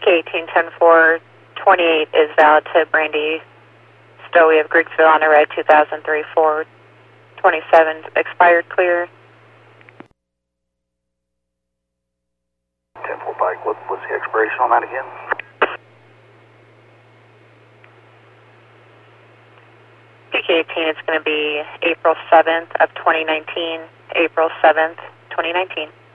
PK 1810-428 is valid to Brandy Stowe of Griggsville on a red 2003-427, expired clear. 10-4 Pike, what's the expiration on that again? PK 18, it's going to be April 7th of 2019, April 7th, 2019.